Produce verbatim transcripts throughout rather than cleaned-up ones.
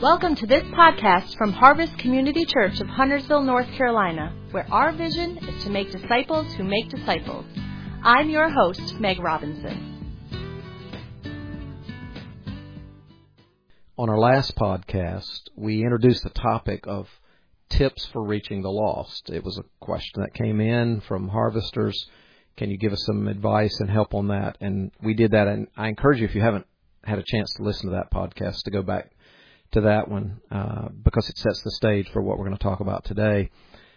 Welcome to this podcast from Harvest Community Church of Huntersville, North Carolina, where our vision is to make disciples who make disciples. I'm your host, Meg Robinson. On our last podcast, we introduced the topic of tips for reaching the lost. It was a question that came in from harvesters. Can you give us some advice and help on that? And we did that, and I encourage you, if you haven't had a chance to listen to that podcast, to go back to that one uh, because it sets the stage for what we're going to talk about today.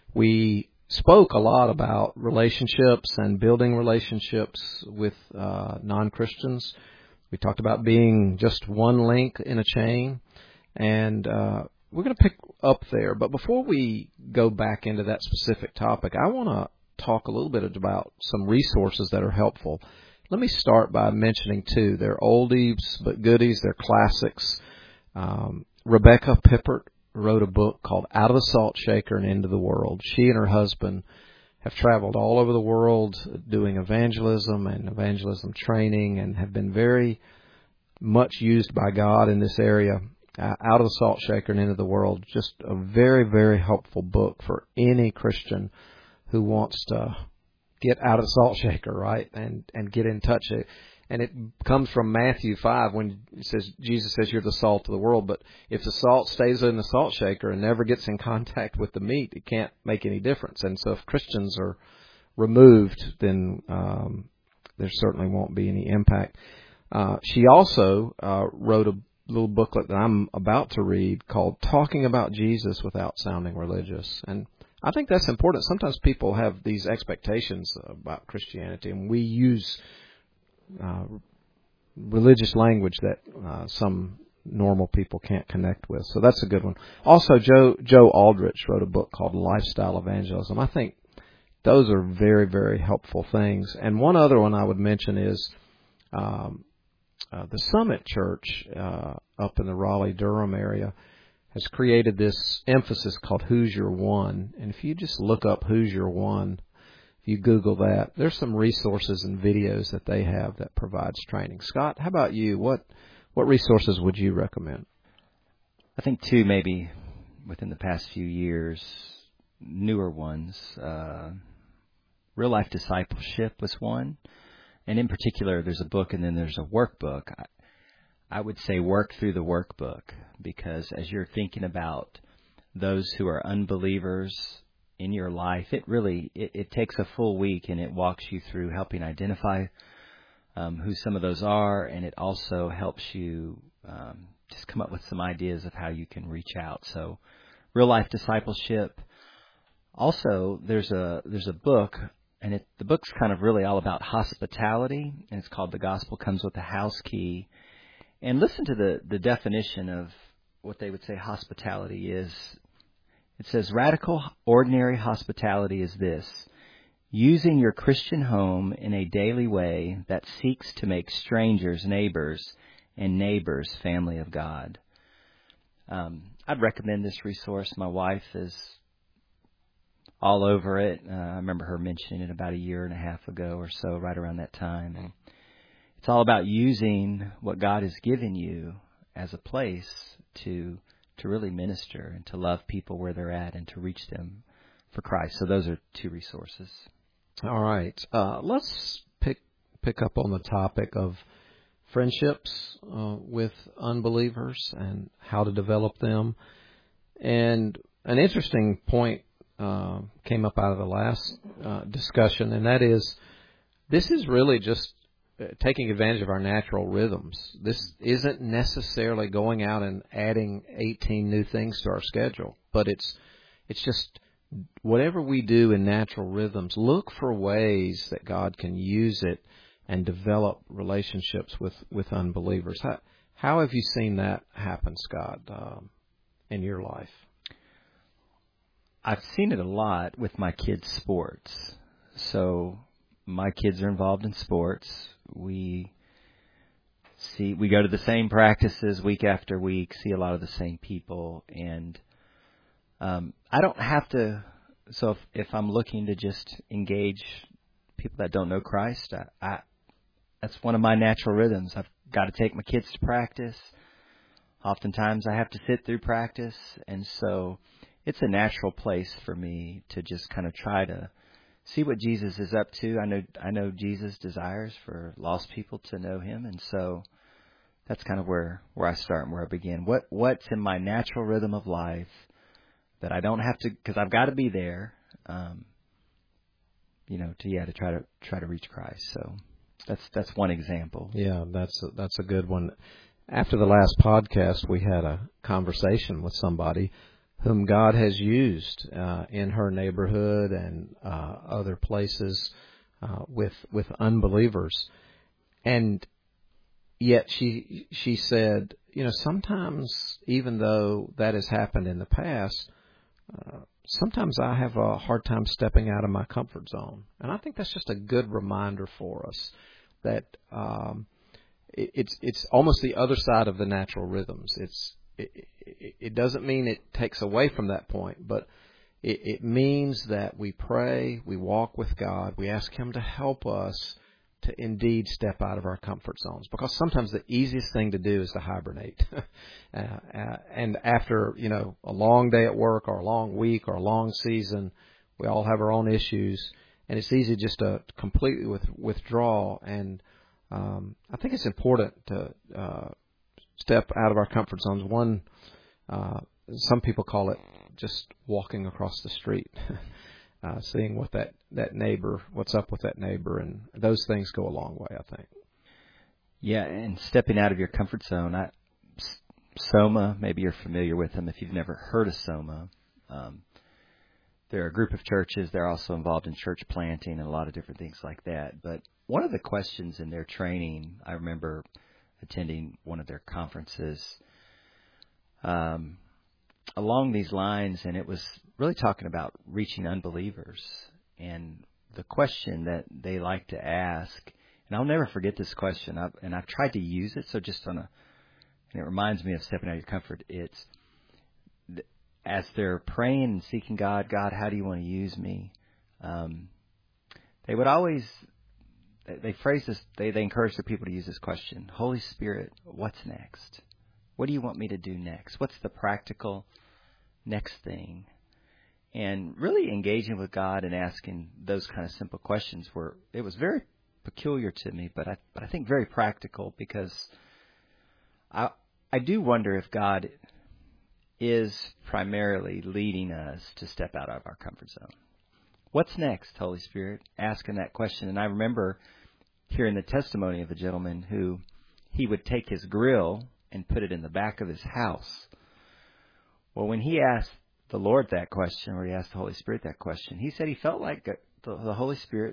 We spoke a lot about relationships and building relationships with uh, non-Christians. We talked about being just one link in a chain, and uh, we're going to pick up there. But before we go back into that specific topic, I want to talk a little bit about some resources that are helpful. Let me start by mentioning two. They're oldies but goodies. They're classics. Um, Rebecca Pippert wrote a book called Out of the Salt Shaker and Into the World. She and her husband have traveled all over the world doing evangelism and evangelism training and have been very much used by God in this area. Uh, Out of the Salt Shaker and Into the World, just a very, very helpful book for any Christian who wants to get out of the salt shaker, right, and, and get in touch. And it comes from Matthew five when it says, Jesus says you're the salt of the world. But if the salt stays in the salt shaker and never gets in contact with the meat, it can't make any difference. And so if Christians are removed, then um, there certainly won't be any impact. Uh, she also uh, wrote a little booklet that I'm about to read called Talking About Jesus Without Sounding Religious. And I think that's important. Sometimes people have these expectations about Christianity, and we use Uh, religious language that uh, some normal people can't connect with. So that's a good one. Also, Joe Joe Aldrich wrote a book called Lifestyle Evangelism. I think those are very, very helpful things. And one other one I would mention is um, uh, the Summit Church uh, up in the Raleigh-Durham area has created this emphasis called Who's Your One. And if you just look up Who's Your One, you Google that, there's some resources and videos that they have that provides training. Scott, how about you? What what resources would you recommend? I think two, maybe within the past few years, newer ones. Uh, Real Life Discipleship was one. And in particular, there's a book and then there's a workbook. I, I would say work through the workbook, because as you're thinking about those who are unbelievers in your life, it really, it, it takes a full week and it walks you through helping identify um, who some of those are, and it also helps you um, just come up with some ideas of how you can reach out. So, Real Life Discipleship. Also, there's a there's a book, and it, the book's kind of really all about hospitality, and it's called The Gospel Comes with a House Key. And listen to the, the definition of what they would say hospitality is. It says, radical, ordinary hospitality is this: using your Christian home in a daily way that seeks to make strangers neighbors and neighbors family of God. Um, I'd recommend this resource. My wife is all over it. Uh, I remember her mentioning it about a year and a half ago or so, right around that time. And it's all about using what God has given you as a place to to really minister and to love people where they're at and to reach them for Christ. So those are two resources. All right. Uh, let's pick pick up on the topic of friendships uh, with unbelievers and how to develop them. And an interesting point uh, came up out of the last uh, discussion, and that is this is really just taking advantage of our natural rhythms. This isn't necessarily going out and adding eighteen new things to our schedule, but it's it's just whatever we do in natural rhythms, look for ways that God can use it and develop relationships with, with unbelievers. How, how have you seen that happen, Scott, um, in your life? I've seen it a lot with my kids' sports. So my kids are involved in sports. We see, we go to the same practices week after week, see a lot of the same people, and um, I don't have to. So if, if I'm looking to just engage people that don't know Christ, I, I that's one of my natural rhythms. I've got to take my kids to practice. Oftentimes I have to sit through practice, and so it's a natural place for me to just kind of try to see what Jesus is up to. I know I know Jesus desires for lost people to know him, and so that's kind of where, where I start and where I begin. What what's in my natural rhythm of life that I don't have to, because I've got to be there, um, you know, to yeah to try to try to reach Christ. So that's that's one example. Yeah, that's a, that's a good one. After the last podcast, we had a conversation with somebody whom God has used uh, in her neighborhood and uh, other places uh, with with unbelievers, and yet she she said, you know, sometimes even though that has happened in the past, uh, sometimes I have a hard time stepping out of my comfort zone, and I think that's just a good reminder for us that um, it, it's it's almost the other side of the natural rhythms. It's It, it, it doesn't mean it takes away from that point, but it, it means that we pray, we walk with God, we ask Him to help us to indeed step out of our comfort zones. Because sometimes the easiest thing to do is to hibernate. uh, uh, and after, you know, a long day at work or a long week or a long season, we all have our own issues, and it's easy just to completely with, withdraw. And um, I think it's important to uh, step out of our comfort zones. One, uh, some people call it just walking across the street, uh, seeing what that, that neighbor, what's up with that neighbor, and those things go a long way, I think. Yeah, and stepping out of your comfort zone. I, Soma, maybe you're familiar with them if you've never heard of Soma. Um, they're a group of churches. They're also involved in church planting and a lot of different things like that. But one of the questions in their training, I remember attending one of their conferences um, along these lines, and it was really talking about reaching unbelievers. And the question that they like to ask, and I'll never forget this question, I've, and I've tried to use it, so just on a, and it reminds me of stepping out of your comfort. It's, as they're praying and seeking God, God, how do you want to use me? Um, they would always, they phrase this, they, they encourage the people to use this question: Holy Spirit, what's next? What do you want me to do next? What's the practical next thing? And really engaging with God and asking those kind of simple questions were, it was very peculiar to me, but I, but I think very practical, because I, I do wonder if God is primarily leading us to step out of our comfort zone. What's next, Holy Spirit? Asking that question. And I remember hearing the testimony of a gentleman who he would take his grill and put it in the back of his house. Well, when he asked the Lord that question, or he asked the Holy Spirit that question, he said he felt like the, the Holy Spirit,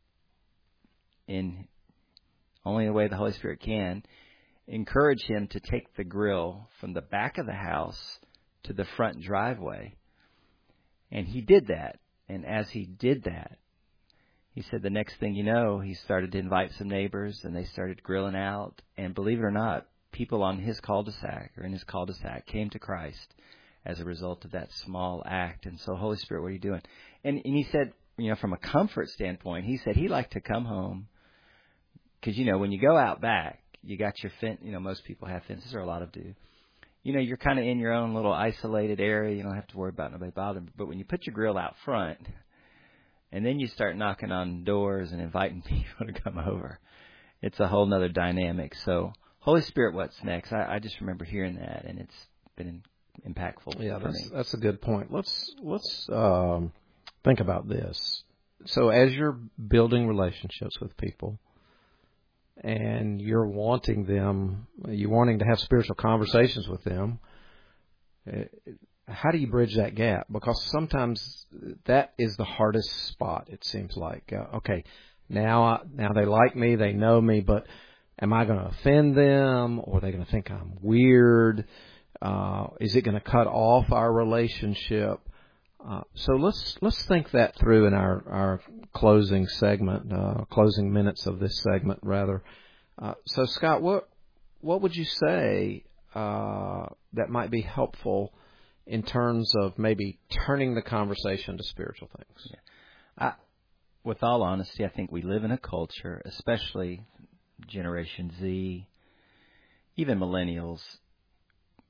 in only the way the Holy Spirit can, encourage him to take the grill from the back of the house to the front driveway. And he did that. And as he did that, he said the next thing you know, he started to invite some neighbors, and they started grilling out. And believe it or not, people on his cul-de-sac or in his cul-de-sac came to Christ as a result of that small act. And so, Holy Spirit, what are you doing? And, and he said, you know, from a comfort standpoint, he said he liked to come home because, you know, when you go out back, you got your fence. You know, most people have fences, or a lot of do. You know, you're kind of in your own little isolated area. You don't have to worry about nobody bothering. But when you put your grill out front, and then you start knocking on doors and inviting people to come over, it's a whole nother dynamic. So, Holy Spirit, what's next? I, I just remember hearing that, and it's been impactful yeah, for that's, me. That's a good point. Let's let's um, think about this. So, as you're building relationships with people, and you're wanting them, you're wanting to have spiritual conversations with them, how do you bridge that gap? Because sometimes that is the hardest spot, it seems like. Uh, okay, now I, now they like me, they know me, but am I going to offend them, or are they going to think I'm weird? Uh, is it going to cut off our relationship? Uh, so let's let's think that through in our, our closing segment, uh, closing minutes of this segment, rather. Uh, so, Scott, what what would you say uh, that might be helpful in terms of maybe turning the conversation to spiritual things? Yeah. I, with all honesty, I think we live in a culture, especially Generation Z, even millennials,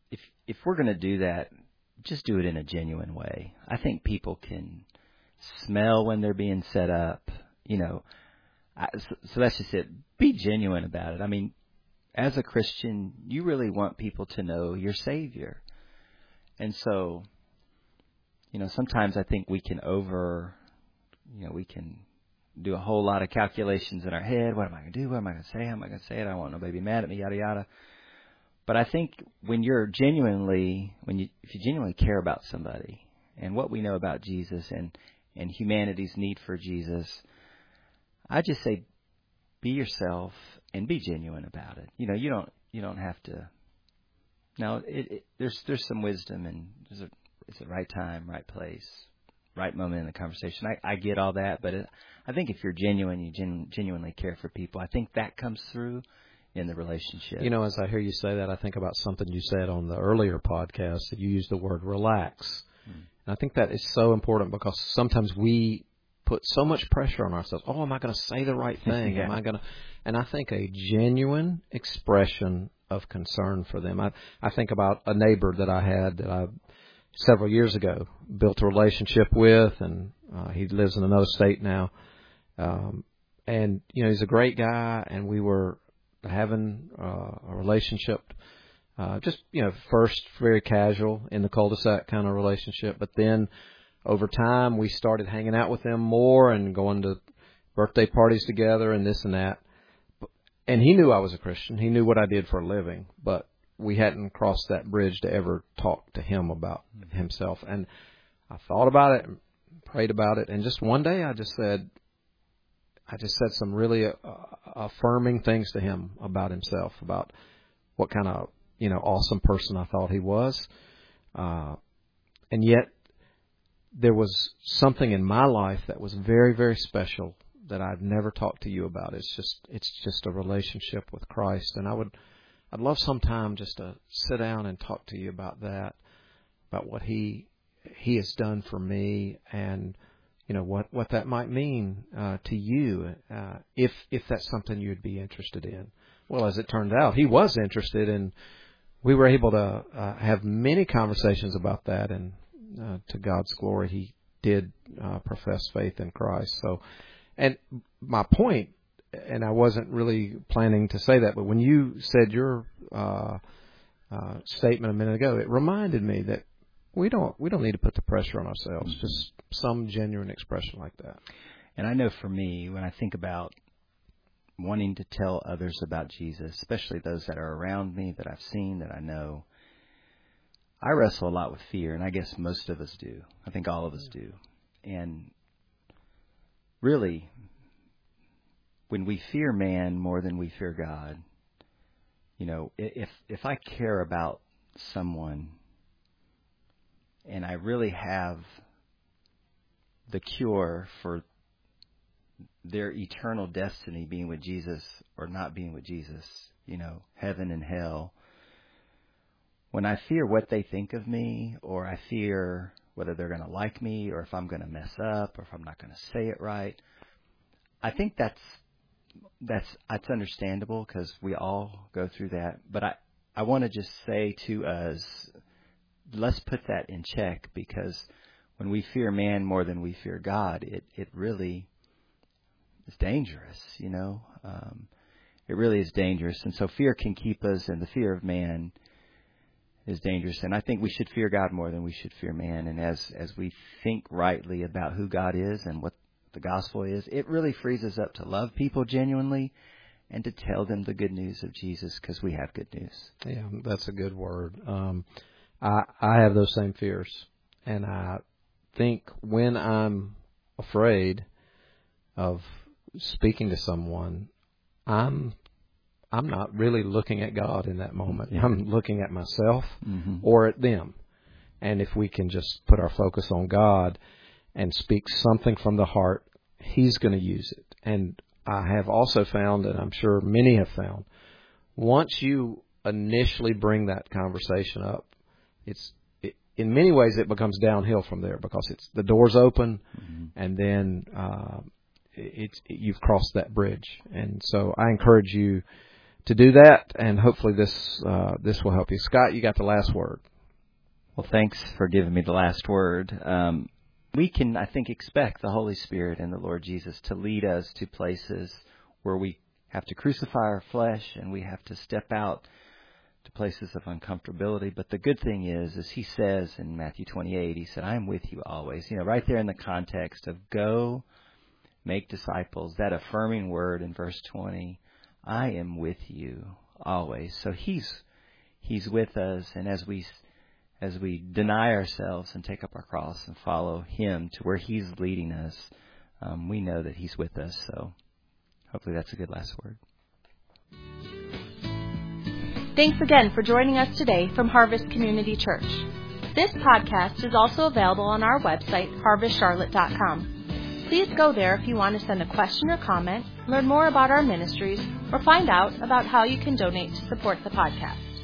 if if we're going to do that, just do it in a genuine way. I think people can smell when they're being set up, you know. I, so, so that's just it. Be genuine about it. I mean, as a Christian, you really want people to know your Savior. And so, you know, sometimes I think we can over, you know, we can do a whole lot of calculations in our head. What am I going to do? What am I going to say? How am I going to say it? I don't want nobody to be mad at me, yada, yada. But I think when you're genuinely, when you, if you genuinely care about somebody and what we know about Jesus and, and humanity's need for Jesus, I just say be yourself and be genuine about it. You know, you don't, you don't have to. Now, it, it, there's there's some wisdom and there's a, it's the right time, right place, right moment in the conversation. I, I get all that, but it, I think if you're genuine, you genu- genuinely care for people, I think that comes through in the relationship. You know, as I hear you say that, I think about something you said on the earlier podcast that you used the word relax. Hmm. And I think that is so important because sometimes we put so much pressure on ourselves. Oh, am I going to say the right thing? yeah. Am I going to? And I think a genuine expression of concern for them. I, I think about a neighbor that I had that I several years ago built a relationship with, and uh, he lives in another state now. Um, and, you know, he's a great guy, and we were having uh, a relationship, uh, just, you know, first very casual in the cul-de-sac kind of relationship. But then over time, we started hanging out with them more and going to birthday parties together and this and that. And he knew I was a Christian. He knew what I did for a living, but we hadn't crossed that bridge to ever talk to him about himself. And I thought about it and prayed about it. And just one day I just said, I just said some really uh, affirming things to him about himself, about what kind of, you know, awesome person I thought he was. Uh, and yet there was something in my life that was very, very special that I've never talked to you about. It's just, it's just a relationship with Christ. And I would, I'd love sometime just to sit down and talk to you about that, about what he, he has done for me and, you know, what, what that might mean uh, to you, uh, if if that's something you'd be interested in. Well, as it turned out, he was interested, and we were able to uh, have many conversations about that, and uh, to God's glory, he did uh, profess faith in Christ. So, and my point, and I wasn't really planning to say that, but when you said your uh, uh, statement a minute ago, it reminded me that We don't we don't need to put the pressure on ourselves, mm-hmm. just some genuine expression like that. And I know for me, when I think about wanting to tell others about Jesus, especially those that are around me, that I've seen, that I know, I wrestle a lot with fear, and I guess most of us do. I think all of us do. And really, when we fear man more than we fear God, you know, if if I care about someone and I really have the cure for their eternal destiny being with Jesus or not being with Jesus, you know, heaven and hell, when I fear what they think of me, or I fear whether they're going to like me, or if I'm going to mess up, or if I'm not going to say it right, I think that's that's that's understandable because we all go through that. But I, I want to just say to us, let's put that in check, because when we fear man more than we fear God, it, it really is dangerous, you know. Um, it really is dangerous. And so fear can keep us, and the fear of man is dangerous. And I think we should fear God more than we should fear man. And as, as we think rightly about who God is and what the gospel is, it really frees us up to love people genuinely and to tell them the good news of Jesus, because we have good news. Yeah, that's a good word. Um I, I have those same fears, and I think when I'm afraid of speaking to someone, I'm I'm not really looking at God in that moment. Yeah. I'm looking at myself mm-hmm. or at them. And if we can just put our focus on God and speak something from the heart, He's going to use it. And I have also found, and I'm sure many have found, once you initially bring that conversation up, It's it, in many ways it becomes downhill from there, because it's the door's open, mm-hmm. and then uh, it's it, you've crossed that bridge. And so I encourage you to do that, and hopefully this uh, this will help you. Scott, you got the last word. Well, thanks for giving me the last word. Um, we can, I think, expect the Holy Spirit and the Lord Jesus to lead us to places where we have to crucify our flesh and we have to step out to places of uncomfortability. But the good thing is, as he says in Matthew twenty-eight, he said, I am with you always. You know, right there in the context of go, make disciples, that affirming word in verse twenty, I am with you always. So he's he's with us, and as we as we deny ourselves and take up our cross and follow him to where he's leading us, um, we know that he's with us. So hopefully that's a good last word. Thanks again for joining us today from Harvest Community Church. This podcast is also available on our website, harvest charlotte dot com. Please go there if you want to send a question or comment, learn more about our ministries, or find out about how you can donate to support the podcast.